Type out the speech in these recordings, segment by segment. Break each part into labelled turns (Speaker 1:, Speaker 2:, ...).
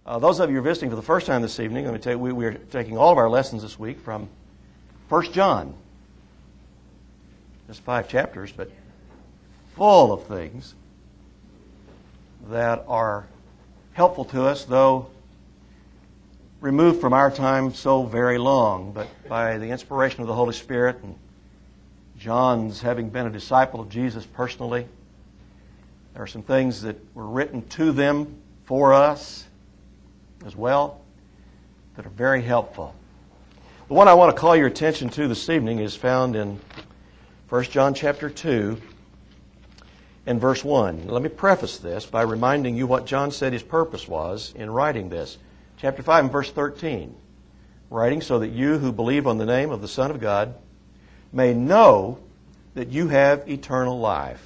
Speaker 1: Those of you who are visiting for the first time this evening, let me tell you, we're taking all of our lessons this week from 1 John. Just 5 chapters, but full of things that are helpful to us, though removed from our time so very long. But by the inspiration of the Holy Spirit and John's having been a disciple of Jesus personally, there are some things that were written to them for us as well that are very helpful. The one I want to call your attention to this evening is found in 1 John chapter 2 and verse 1. Let me preface this by reminding you what John said his purpose was in writing this. Chapter 5 and verse 13. Writing so that you who believe on the name of the Son of God may know that you have eternal life.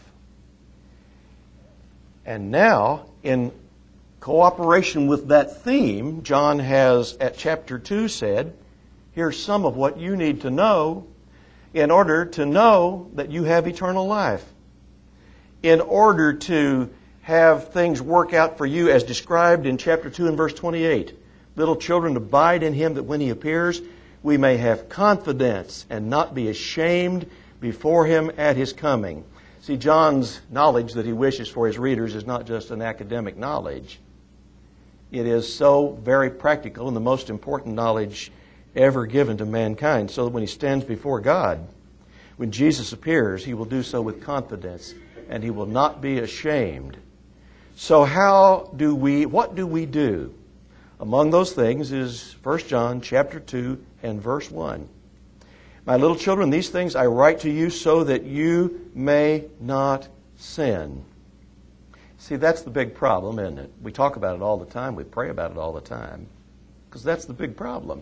Speaker 1: And now, in cooperation with that theme, John has, at chapter 2, said, here's some of what you need to know in order to know that you have eternal life. In order to have things work out for you as described in chapter 2 and verse 28. Little children, abide in Him that when He appears, we may have confidence and not be ashamed before Him at His coming. See, John's knowledge that he wishes for his readers is not just an academic knowledge. It is so very practical and the most important knowledge ever given to mankind, so that when he stands before God, when Jesus appears, he will do so with confidence and he will not be ashamed. So what do we do? Among those things is 1 John chapter 2 and verse 1. My little children, these things I write to you so that you may not sin. See, that's the big problem, isn't it? We talk about it all the time. We pray about it all the time. Because that's the big problem.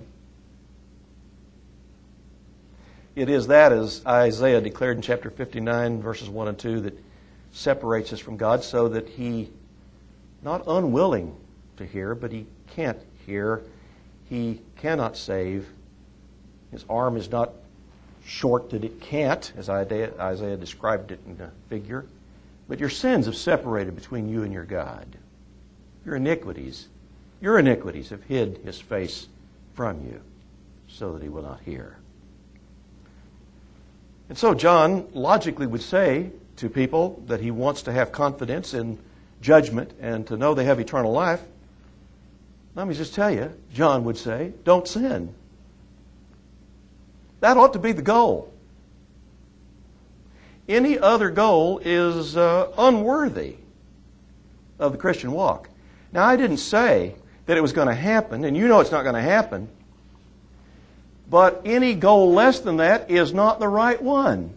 Speaker 1: It is that, as Isaiah declared in chapter 59, verses 1 and 2, that separates us from God so that He, not unwilling to hear, but He can't hear. He cannot save. His arm is not short that it can't, as Isaiah described it in a figure. But your sins have separated between you and your God. Your iniquities have hid His face from you so that He will not hear. And so John logically would say to people that he wants to have confidence in judgment and to know they have eternal life. Let me just tell you, John would say, don't sin. That ought to be the goal. Any other goal is unworthy of the Christian walk. Now, I didn't say that it was going to happen, and you know it's not going to happen. But any goal less than that is not the right one.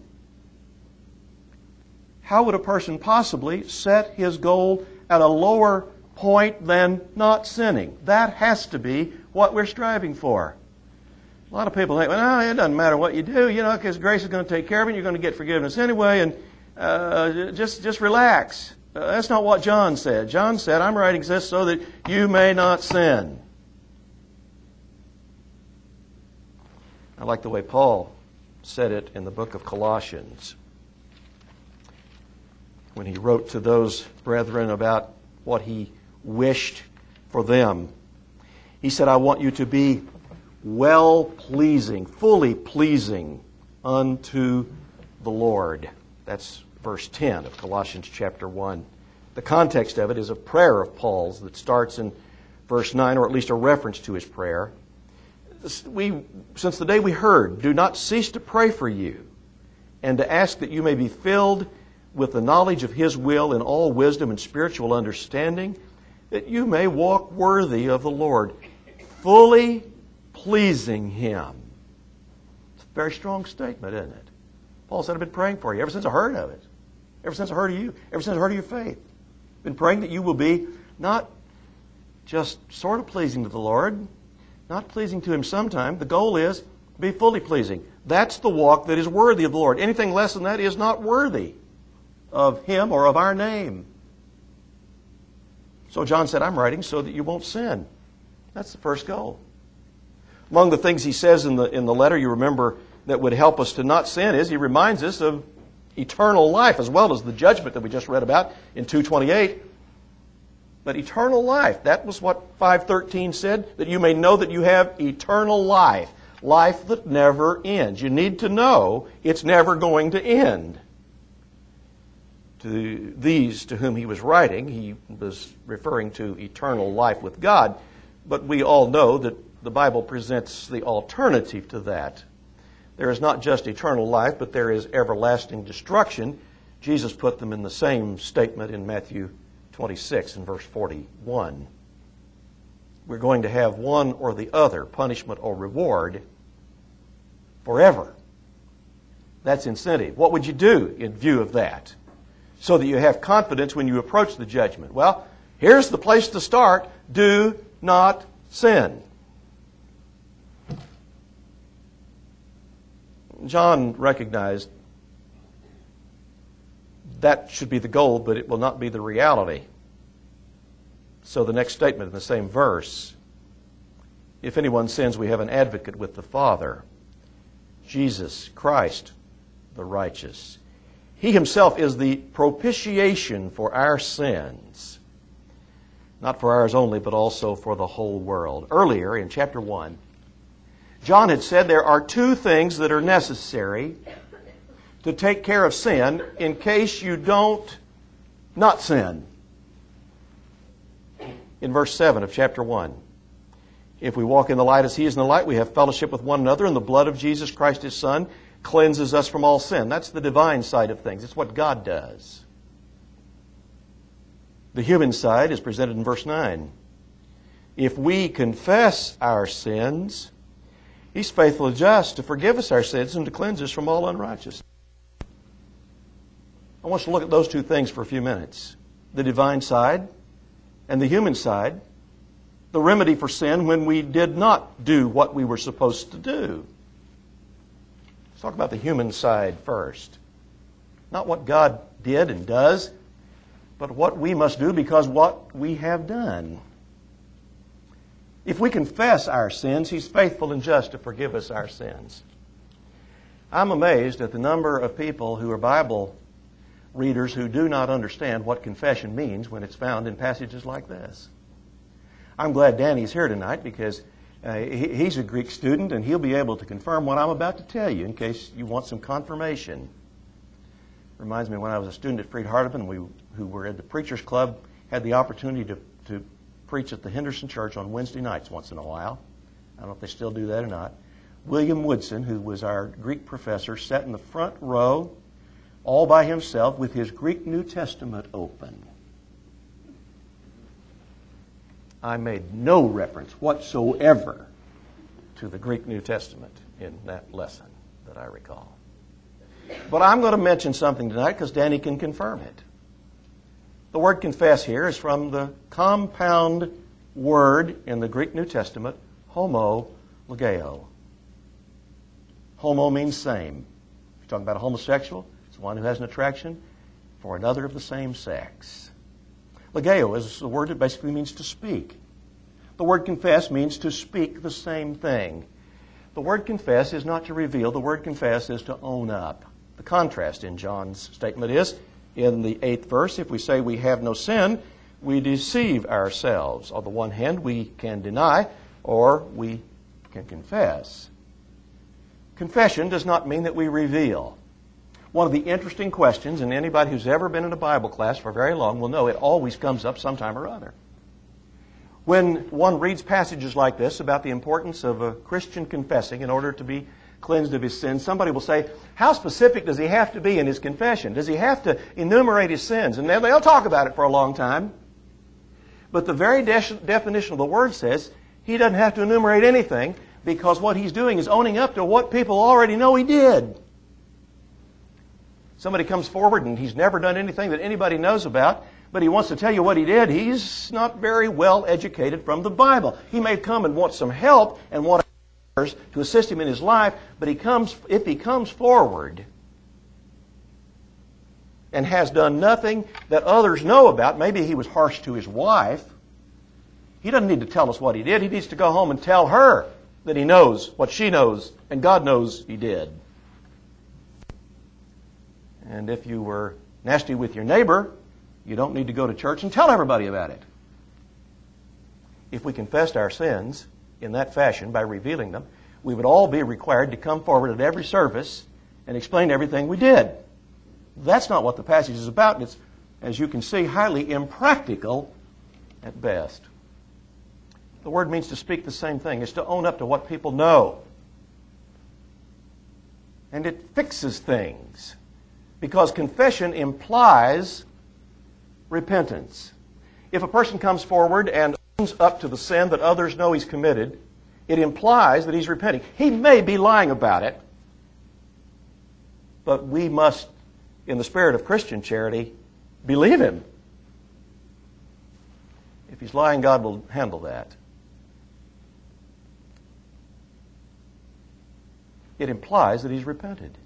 Speaker 1: How would a person possibly set his goal at a lower point than not sinning? That has to be what we're striving for. A lot of people think, well, no, it doesn't matter what you do, because grace is going to take care of it. You're going to get forgiveness anyway, and just relax. That's not what John said. John said, I'm writing this so that you may not sin. I like the way Paul said it in the book of Colossians when he wrote to those brethren about what he wished for them. He said, I want you to be well-pleasing, fully pleasing unto the Lord. That's verse 10 of Colossians chapter 1. The context of it is a prayer of Paul's that starts in verse 9, or at least a reference to his prayer. Since the day we heard, do not cease to pray for you and to ask that you may be filled with the knowledge of His will in all wisdom and spiritual understanding, that you may walk worthy of the Lord, fully pleasing Him. It's a very strong statement, isn't it? Paul said, I've been praying for you ever since I heard of it. Ever since I heard of you. Ever since I heard of your faith. I've been praying that you will be not just sort of pleasing to the Lord, not pleasing to Him sometime. The goal is to be fully pleasing. That's the walk that is worthy of the Lord. Anything less than that is not worthy of Him or of our name. So John said, I'm writing so that you won't sin. That's the first goal. Among the things he says in the letter, you remember, that would help us to not sin is he reminds us of eternal life as well as the judgment that we just read about in 2:28. but eternal life. That was what 5:13 said, that you may know that you have eternal life, life that never ends. You need to know it's never going to end. To these to whom he was writing, he was referring to eternal life with God, but we all know that the Bible presents the alternative to that. There is not just eternal life, but there is everlasting destruction. Jesus put them in the same statement in Matthew 26 and verse 41. We're going to have one or the other, punishment or reward, forever. That's incentive. What would you do in view of that, so that you have confidence when you approach the judgment? Well, here's the place to start. Do not sin. John recognized that should be the goal, but it will not be the reality. So the next statement in the same verse, if anyone sins, we have an advocate with the Father, Jesus Christ the righteous. He himself is the propitiation for our sins, not for ours only, but also for the whole world. Earlier in chapter 1, John had said there are two things that are necessary to take care of sin in case you don't not sin. In verse 7 of chapter 1, if we walk in the light as he is in the light, we have fellowship with one another, and the blood of Jesus Christ his Son cleanses us from all sin. That's the divine side of things. It's what God does. The human side is presented in verse 9. If we confess our sins, he's faithful and just to forgive us our sins and to cleanse us from all unrighteousness. I want you to look at those two things for a few minutes. The divine side and the human side. The remedy for sin when we did not do what we were supposed to do. Let's talk about the human side first. Not what God did and does, but what we must do because what we have done. If we confess our sins, he's faithful and just to forgive us our sins. I'm amazed at the number of people who are Bible readers who do not understand what confession means when it's found in passages like this. I'm glad Danny's here tonight because he's a Greek student and he'll be able to confirm what I'm about to tell you in case you want some confirmation. Reminds me when I was a student at Freed Hardeman, we who were at the Preachers Club had the opportunity to preach at the Henderson Church on Wednesday nights once in a while. I don't know if they still do that or not. William Woodson, who was our Greek professor, sat in the front row all by himself with his Greek New Testament open. I made no reference whatsoever to the Greek New Testament in that lesson that I recall. But I'm going to mention something tonight because Danny can confirm it. The word confess here is from the compound word in the Greek New Testament, homologeo. Homo means same. If you're talking about a homosexual, it's one who has an attraction for another of the same sex. Logeo is a word that basically means to speak. The word confess means to speak the same thing. The word confess is not to reveal. The word confess is to own up. The contrast in John's statement is, in the 8th verse, if we say we have no sin, we deceive ourselves. On the one hand, we can deny, or we can confess. Confession does not mean that we reveal. One of the interesting questions, and anybody who's ever been in a Bible class for very long will know it always comes up sometime or other. When one reads passages like this about the importance of a Christian confessing in order to be cleansed of his sins, somebody will say, how specific does he have to be in his confession? Does he have to enumerate his sins? And they'll talk about it for a long time. But the very definition of the word says he doesn't have to enumerate anything because what he's doing is owning up to what people already know he did. Somebody comes forward and he's never done anything that anybody knows about, but he wants to tell you what he did. He's not very well educated from the Bible. He may come and want some help and want to assist him in his life, but if he comes forward and has done nothing that others know about, maybe he was harsh to his wife, he doesn't need to tell us what he did. He needs to go home and tell her that he knows what she knows, and God knows he did. And if you were nasty with your neighbor, you don't need to go to church and tell everybody about it. if we confessed our sins in that fashion by revealing them, we would all be required to come forward at every service and explain everything we did. That's not what the passage is about, and it's, as you can see, highly impractical at best. The word means to speak the same thing. It's to own up to what people know. And it fixes things, because confession implies repentance. If a person comes forward and owns up to the sin that others know he's committed, it implies that he's repenting. He may be lying about it, but we must, in the spirit of Christian charity, believe him. If he's lying, God will handle that. It implies that he's repented.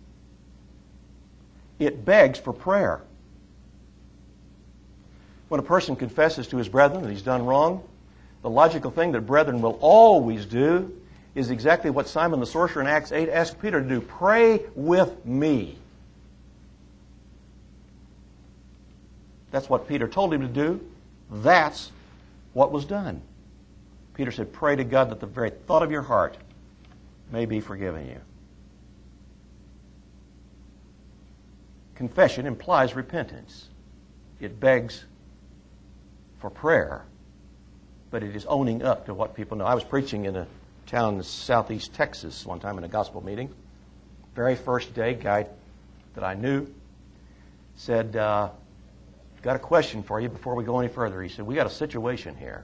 Speaker 1: It begs for prayer. When a person confesses to his brethren that he's done wrong, the logical thing that brethren will always do is exactly what Simon the sorcerer in Acts 8 asked Peter to do. Pray with me. That's what Peter told him to do. That's what was done. Peter said, pray to God that the very thought of your heart may be forgiven you. Confession implies repentance. It begs for prayer, but it is owning up to what people know. I was preaching in a town in southeast Texas one time in a gospel meeting. Very first day, guy that I knew said, got a question for you before we go any further. He said, we got a situation here.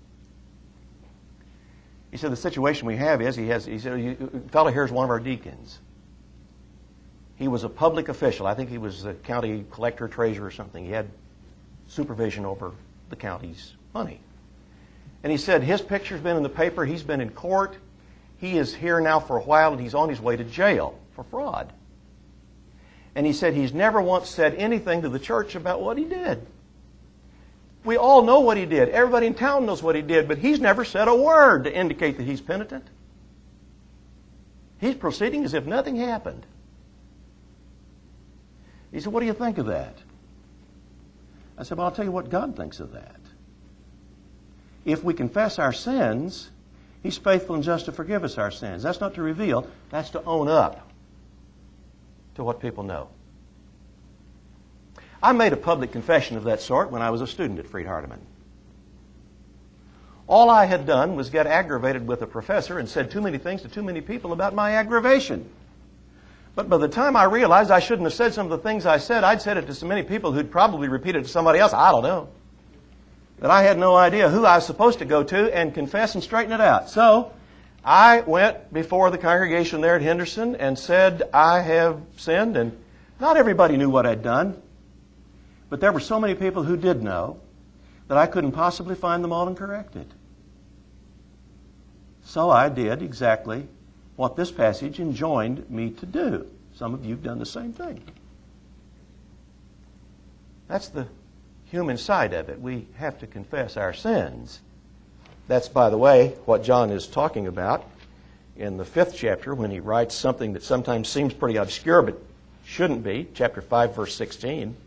Speaker 1: He said, the situation we have is, he said, a fellow here is one of our deacons. He was a public official. I think he was the county collector, treasurer or something. He had supervision over the county's money. And he said his picture's been in the paper. He's been in court. He is here now for a while, and he's on his way to jail for fraud. And he said he's never once said anything to the church about what he did. We all know what he did. Everybody in town knows what he did, but he's never said a word to indicate that he's penitent. He's proceeding as if nothing happened. He said, what do you think of that? I said, well, I'll tell you what God thinks of that. If we confess our sins, he's faithful and just to forgive us our sins. That's not to reveal, that's to own up to what people know. I made a public confession of that sort when I was a student at Freed-Hardeman. All I had done was get aggravated with a professor and said too many things to too many people about my aggravation. But by the time I realized I shouldn't have said some of the things I said, I'd said it to so many people who'd probably repeated it to somebody else, I don't know, that I had no idea who I was supposed to go to and confess and straighten it out. So I went before the congregation there at Henderson and said, I have sinned, and not everybody knew what I'd done, but there were so many people who did know that I couldn't possibly find them all and correct it. So I did exactly what this passage enjoined me to do. Some of you have done the same thing. That's the human side of it. We have to confess our sins. That's, by the way, what John is talking about in the 5th chapter when he writes something that sometimes seems pretty obscure but shouldn't be. Chapter 5, verse 16.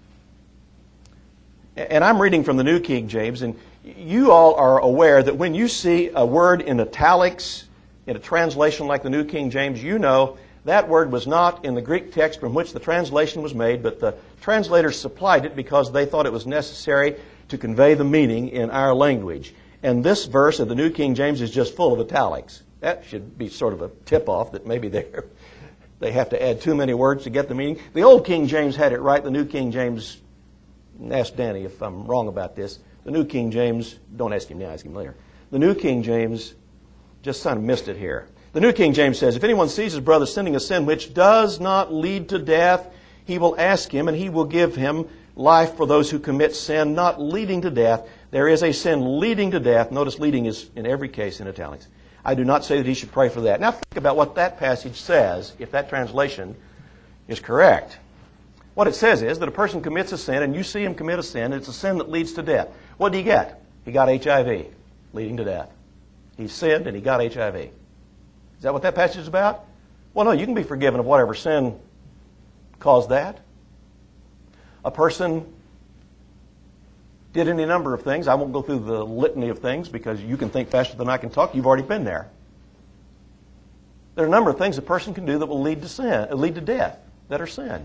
Speaker 1: And I'm reading from the New King James, and you all are aware that when you see a word in italics in a translation like the New King James, you know that word was not in the Greek text from which the translation was made, but the translators supplied it because they thought it was necessary to convey the meaning in our language. And this verse of the New King James is just full of italics. That should be sort of a tip-off that maybe they have to add too many words to get the meaning. The Old King James had it right. The New King James, ask Danny if I'm wrong about this. The New King James, don't ask him now, ask him later. The New King James just kind of missed it here. The New King James says, if anyone sees his brother sinning a sin which does not lead to death, he will ask him, and he will give him life for those who commit sin not leading to death. There is a sin leading to death. Notice leading is in every case in italics. I do not say that he should pray for that. Now think about what that passage says, if that translation is correct. What it says is that a person commits a sin, and you see him commit a sin, and it's a sin that leads to death. What did he get? He got HIV, leading to death. He sinned and he got HIV. Is that what that passage is about? Well, no, you can be forgiven of whatever sin caused that. A person Did any number of things. I won't go through the litany of things because you can think faster than I can talk. You've already been there. There are a number of things a person can do that will lead to death, that are sin.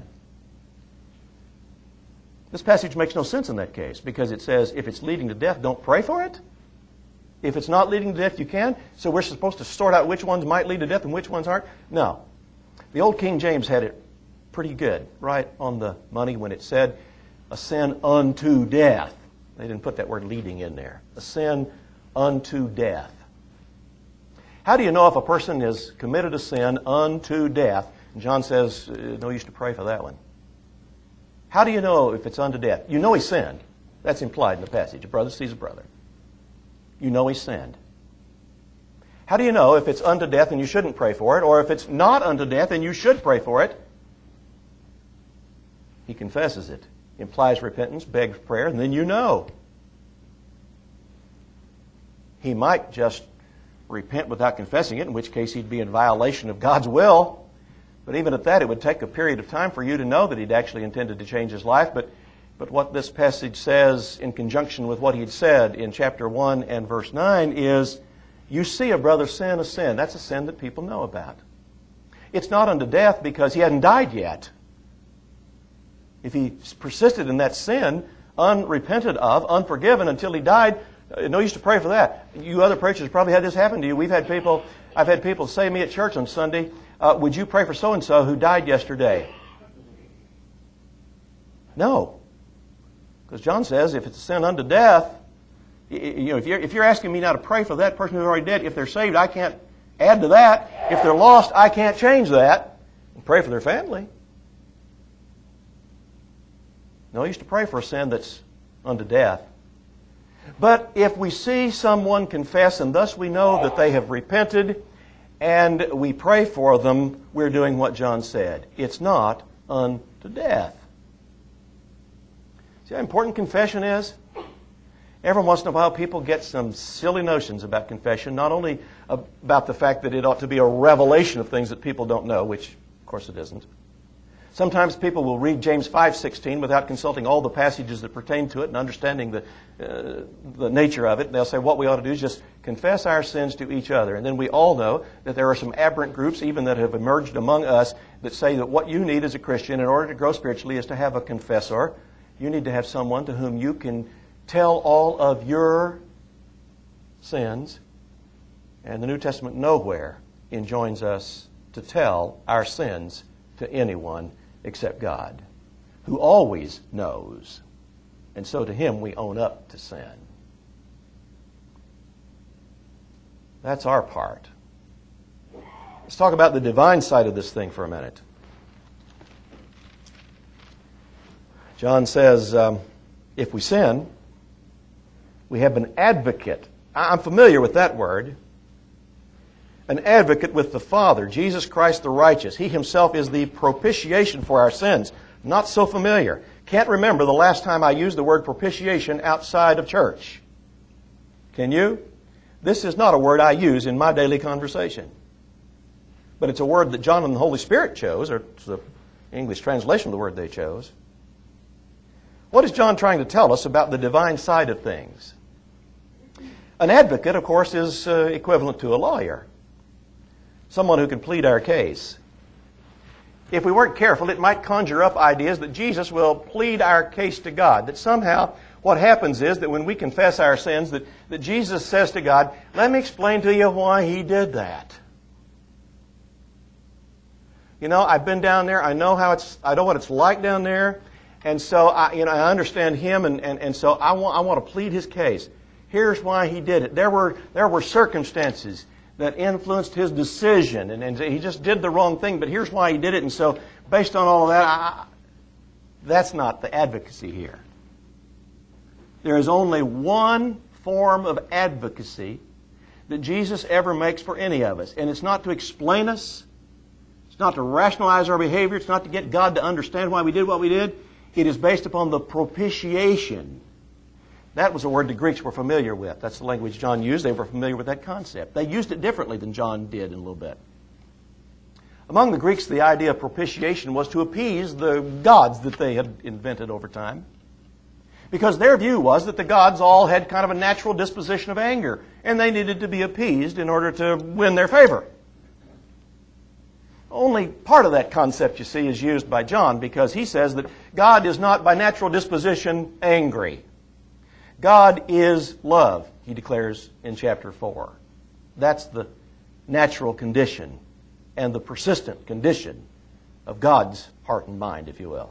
Speaker 1: This passage makes no sense in that case because it says if it's leading to death, don't pray for it. If it's not leading to death, you can. So we're supposed to sort out which ones might lead to death and which ones aren't? No. The old King James had it pretty good, right on the money when it said a sin unto death. They didn't put that word leading in there. A sin unto death. How do you know if a person has committed a sin unto death? And John says, no use to pray for that one. How do you know if it's unto death? You know he sinned. That's implied in the passage. A brother sees a brother. You know he sinned. How do you know if it's unto death and you shouldn't pray for it, or if it's not unto death and you should pray for it? He confesses it. Implies repentance, begs prayer, and then you know. He might just repent without confessing it, in which case he'd be in violation of God's will. But even at that, it would take a period of time for you to know that he'd actually intended to change his life. But what this passage says in conjunction with what he'd said in chapter 1 and verse 9 is, you see a brother sin a sin. That's a sin that people know about. It's not unto death because he hadn't died yet. If he persisted in that sin, unrepented of, unforgiven until he died, no use to pray for that. You other preachers probably had this happen to you. I've had people say to me at church on Sunday, would you pray for so-and-so who died yesterday? No. Because John says if it's a sin unto death, if you're asking me now to pray for that person who's already dead, if they're saved, I can't add to that. If they're lost, I can't change that. And pray for their family. No use to pray for a sin that's unto death. But if we see someone confess and thus we know that they have repented and we pray for them, we're doing what John said. It's not unto death. See how important confession is? Every once in a while people get some silly notions about confession, not only about the fact that it ought to be a revelation of things that people don't know, which of course it isn't. Sometimes people will read James 5:16 without consulting all the passages that pertain to it and understanding the nature of it. They'll say what we ought to do is just confess our sins to each other. And then we all know that there are some aberrant groups, even that have emerged among us, that say that what you need as a Christian in order to grow spiritually is to have a confessor. You need to have someone to whom you can tell all of your sins. And the New Testament nowhere enjoins us to tell our sins to anyone except God, who always knows. And so to him we own up to sin. That's our part. Let's talk about the divine side of this thing for a minute. John says, if we sin, we have an advocate. I'm familiar with that word. An advocate with the Father, Jesus Christ the righteous. He himself is the propitiation for our sins. Not so familiar. Can't remember the last time I used the word propitiation outside of church. Can you? This is not a word I use in my daily conversation. But it's a word that John and the Holy Spirit chose, or it's the English translation of the word they chose. What is John trying to tell us about the divine side of things? An advocate, of course, is equivalent to a lawyer. Someone who can plead our case. If we weren't careful, it might conjure up ideas that Jesus will plead our case to God. That somehow what happens is that when we confess our sins, that Jesus says to God, let me explain to you why he did that. You know, I've been down there. I know what it's like down there. And so I understand him, and so I want to plead his case. Here's why he did it. There were circumstances that influenced his decision, and he just did the wrong thing, but here's why he did it. And so, based on all of that, that's not the advocacy here. There is only one form of advocacy that Jesus ever makes for any of us, and it's not to explain us. It's not to rationalize our behavior. It's not to get God to understand why we did what we did. It is based upon the propitiation. That was a word the Greeks were familiar with. That's the language John used. They were familiar with that concept. They used it differently than John did in a little bit. Among the Greeks, the idea of propitiation was to appease the gods that they had invented over time. Because their view was that the gods all had kind of a natural disposition of anger, and they needed to be appeased in order to win their favor. Only part of that concept, you see, is used by John, because he says that God is not by natural disposition angry. God is love, he declares in chapter 4. That's the natural condition and the persistent condition of God's heart and mind, if you will.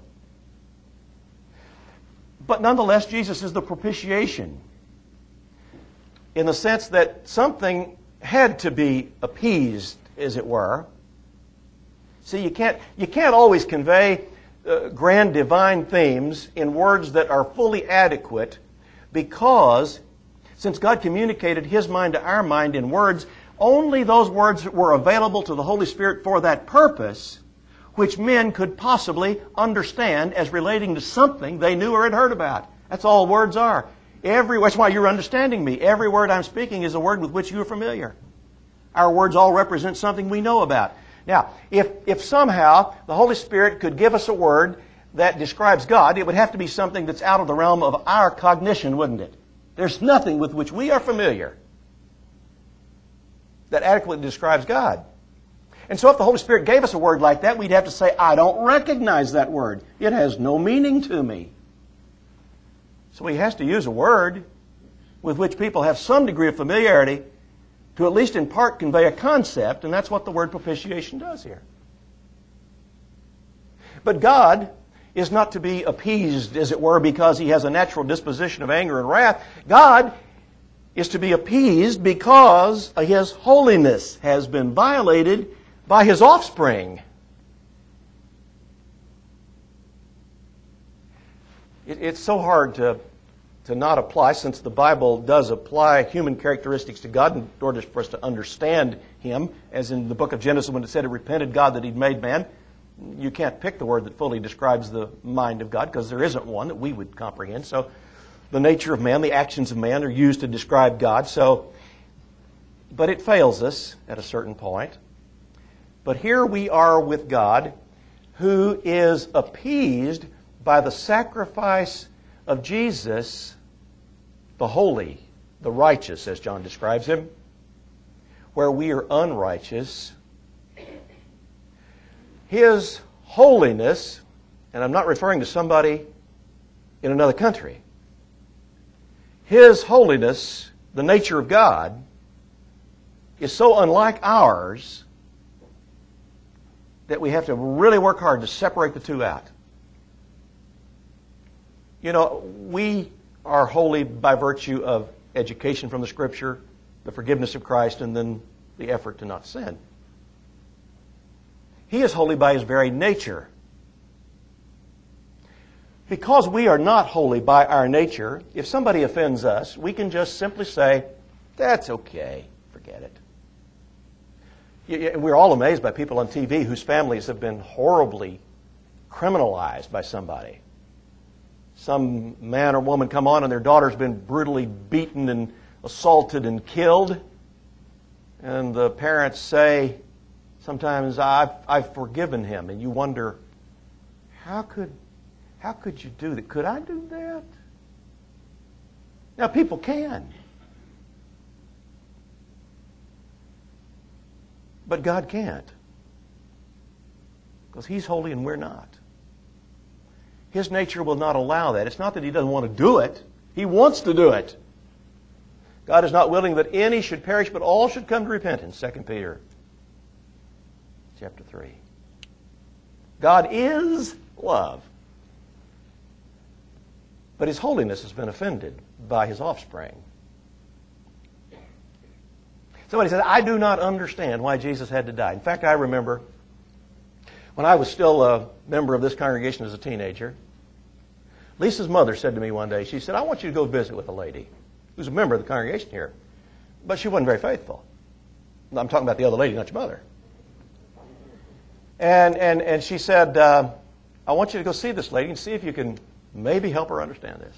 Speaker 1: But nonetheless, Jesus is the propitiation in the sense that something had to be appeased, as it were. See, you can't always convey grand divine themes in words that are fully adequate, because since God communicated His mind to our mind in words, only those words were available to the Holy Spirit for that purpose, which men could possibly understand as relating to something they knew or had heard about. That's all words are. That's why you're understanding me. Every word I'm speaking is a word with which you are familiar. Our words all represent something we know about. Now, if somehow the Holy Spirit could give us a word that describes God, it would have to be something that's out of the realm of our cognition, wouldn't it? There's nothing with which we are familiar that adequately describes God. And so if the Holy Spirit gave us a word like that, we'd have to say, I don't recognize that word. It has no meaning to me. So He has to use a word with which people have some degree of familiarity to at least in part convey a concept, and that's what the word propitiation does here. But God is not to be appeased, as it were, because He has a natural disposition of anger and wrath. God is to be appeased because His holiness has been violated by His offspring. It's so hard to not apply, since the Bible does apply human characteristics to God in order for us to understand Him, as in the book of Genesis when it said it repented God that He'd made man. You can't pick the word that fully describes the mind of God, because there isn't one that we would comprehend. So the nature of man, the actions of man are used to describe God. But it fails us at a certain point. But here we are with God, who is appeased by the sacrifice of Jesus, the holy, the righteous, as John describes Him, where we are unrighteous. His holiness, and I'm not referring to somebody in another country, His holiness, the nature of God, is so unlike ours that we have to really work hard to separate the two out. You know, we are holy by virtue of education from the Scripture, the forgiveness of Christ, and then the effort to not sin. He is holy by His very nature. Because we are not holy by our nature, if somebody offends us, we can just simply say, that's okay, forget it. We're all amazed by people on TV whose families have been horribly criminalized by somebody. Some man or woman come on and their daughter's been brutally beaten and assaulted and killed. And the parents say, sometimes, I've forgiven him. And you wonder, how could you do that? Could I do that? Now, people can. But God can't. Because He's holy and we're not. His nature will not allow that. It's not that He doesn't want to do it. He wants to do it. God is not willing that any should perish, but all should come to repentance. 2 Peter chapter 3. God is love. But His holiness has been offended by His offspring. Somebody said, I do not understand why Jesus had to die. In fact, I remember when I was still a member of this congregation as a teenager, Lisa's mother said to me one day, she said, I want you to go visit with a lady who's a member of the congregation here. But she wasn't very faithful. I'm talking about the other lady, not your mother. And she said, I want you to go see this lady and see if you can maybe help her understand this.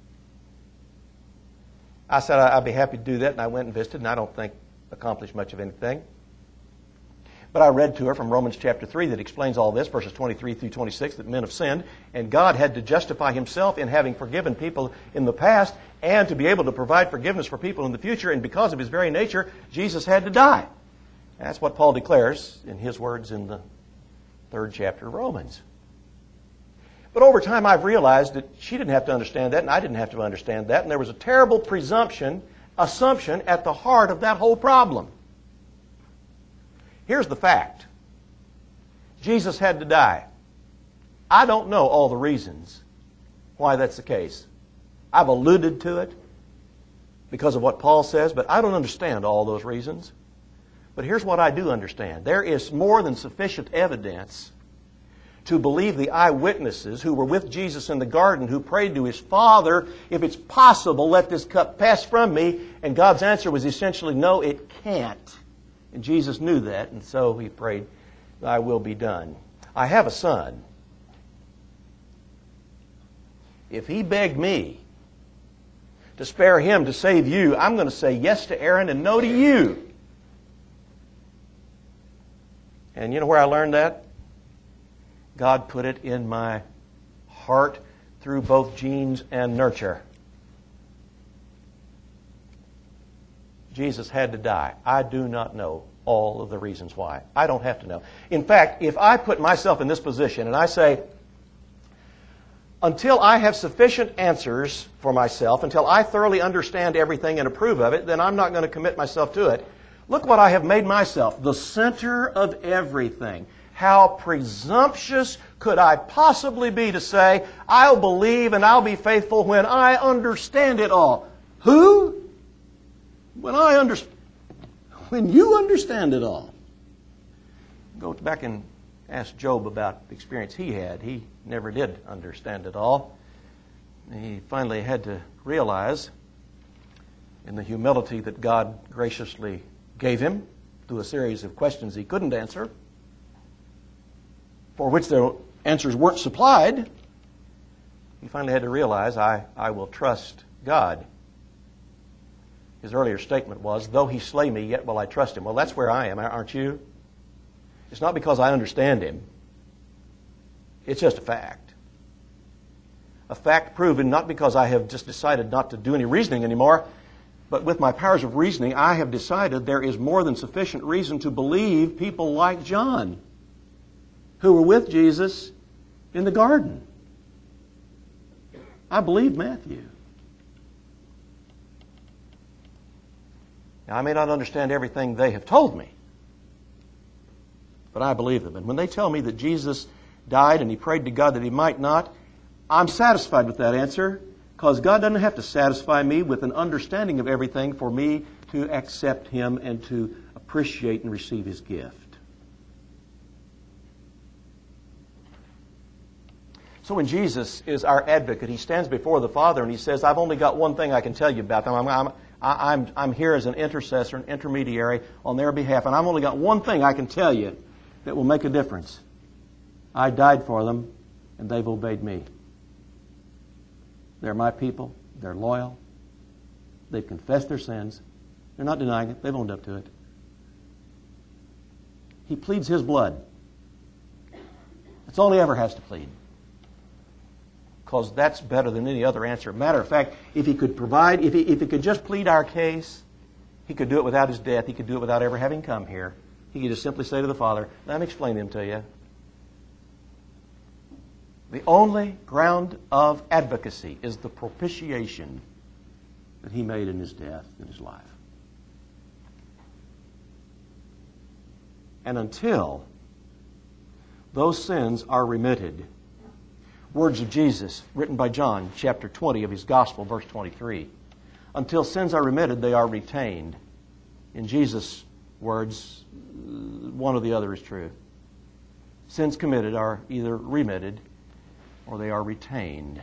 Speaker 1: I said, I'd be happy to do that, and I went and visited, and I don't think accomplished much of anything. But I read to her from Romans chapter 3 that explains all this, verses 23 through 26, that men have sinned, and God had to justify himself in having forgiven people in the past and to be able to provide forgiveness for people in the future, and because of his very nature, Jesus had to die. That's what Paul declares in his words in the 3rd chapter of Romans. But over time I've realized that she didn't have to understand that and I didn't have to understand that, and there was a terrible assumption at the heart of that whole problem. Here's the fact. Jesus had to die. I don't know all the reasons why that's the case. I've alluded to it because of what Paul says, but I don't understand all those reasons. But here's what I do understand. There is more than sufficient evidence to believe the eyewitnesses who were with Jesus in the garden, who prayed to his Father, if it's possible, let this cup pass from me. And God's answer was essentially, no, it can't. And Jesus knew that, and so he prayed, thy will be done. I have a son. If he begged me to spare him to save you, I'm going to say yes to Aaron and no to you. And you know where I learned that? God put it in my heart through both genes and nurture. Jesus had to die. I do not know all of the reasons why. I don't have to know. In fact, if I put myself in this position and I say, until I have sufficient answers for myself, until I thoroughly understand everything and approve of it, then I'm not going to commit myself to it. Look what I have made myself, the center of everything. How presumptuous could I possibly be to say, I'll believe and I'll be faithful when I understand it all? Who? When you understand it all. Go back and ask Job about the experience he had. He never did understand it all. He finally had to realize, in the humility that God graciously gave him through a series of questions he couldn't answer, for which their answers weren't supplied, he finally had to realize, I will trust God. His earlier statement was, though he slay me, yet will I trust him. Well, that's where I am, aren't you? It's not because I understand him. It's just a fact. A fact proven not because I have just decided not to do any reasoning anymore, but with my powers of reasoning, I have decided there is more than sufficient reason to believe people like John, who were with Jesus in the garden. I believe Matthew. Now, I may not understand everything they have told me, but I believe them. And when they tell me that Jesus died and he prayed to God that he might not, I'm satisfied with that answer, because God doesn't have to satisfy me with an understanding of everything for me to accept him and to appreciate and receive his gift. So when Jesus is our advocate, he stands before the Father and he says, I've only got one thing I can tell you about them. I'm here as an intercessor, an intermediary on their behalf, and I've only got one thing I can tell you that will make a difference. I died for them, and they've obeyed me. They're my people. They're loyal. They've confessed their sins. They're not denying it. They've owned up to it. He pleads his blood. That's all he ever has to plead, because that's better than any other answer. Matter of fact, if he could provide, if he could just plead our case, he could do it without his death. He could do it without ever having come here. He could just simply say to the Father, let me explain them to you. The only ground of advocacy is the propitiation that he made in his death and his life. And until those sins are remitted, words of Jesus written by John, chapter 20 of his Gospel, verse 23. Until sins are remitted, they are retained. In Jesus' words, one or the other is true. Sins committed are either remitted or they are retained.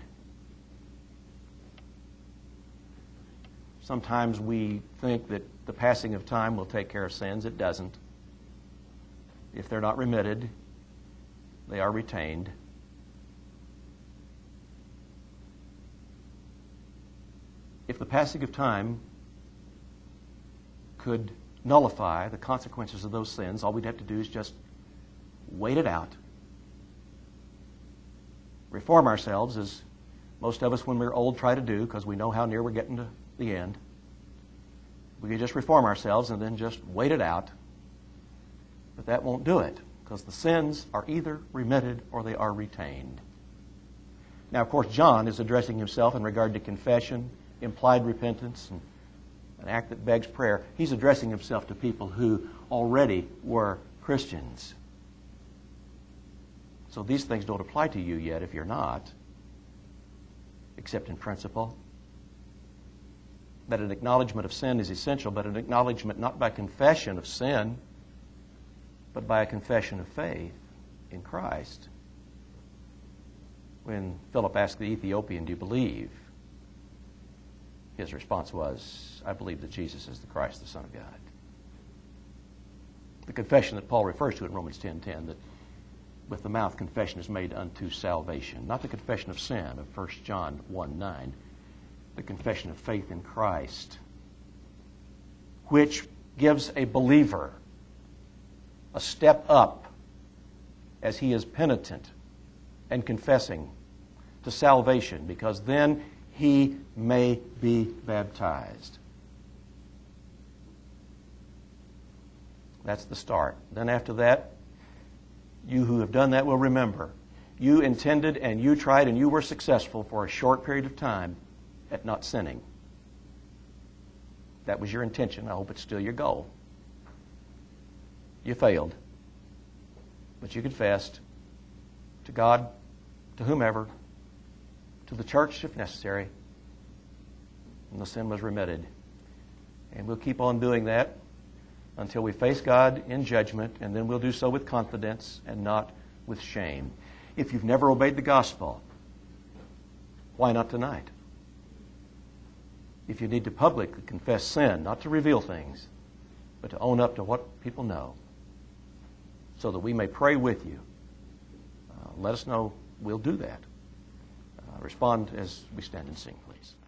Speaker 1: Sometimes we think that the passing of time will take care of sins. It doesn't. If they're not remitted, they are retained. If the passing of time could nullify the consequences of those sins. All we'd have to do is just wait it out. Reform ourselves, as most of us when we're old try to do, because we know how near we're getting to the end. We could just reform ourselves and then just wait it out. But that won't do it, because the sins are either remitted or they are retained. Now, of course, John is addressing himself in regard to confession, implied repentance, and an act that begs prayer. He's addressing himself to people who already were Christians. So these things don't apply to you yet if you're not, except in principle. That an acknowledgement of sin is essential, but an acknowledgement not by confession of sin, but by a confession of faith in Christ. When Philip asked the Ethiopian, "Do you believe?" his response was, "I believe that Jesus is the Christ, the Son of God." The confession that Paul refers to in Romans 10:10, that with the mouth confession is made unto salvation. Not the confession of sin of 1 John 1:9, the confession of faith in Christ, which gives a believer a step up as he is penitent and confessing to salvation, because then he may be baptized. That's the start. Then after that, you who have done that will remember. You intended and you tried and you were successful for a short period of time at not sinning. That was your intention. I hope it's still your goal. You failed. But you confessed to God, to whomever, to the church if necessary, and the sin was remitted. And we'll keep on doing that until we face God in judgment, and then we'll do so with confidence and not with shame. If you've never obeyed the gospel, why not tonight? If you need to publicly confess sin, not to reveal things, but to own up to what people know, so that we may pray with you, let us know. We'll do that. Respond as we stand and sing, please.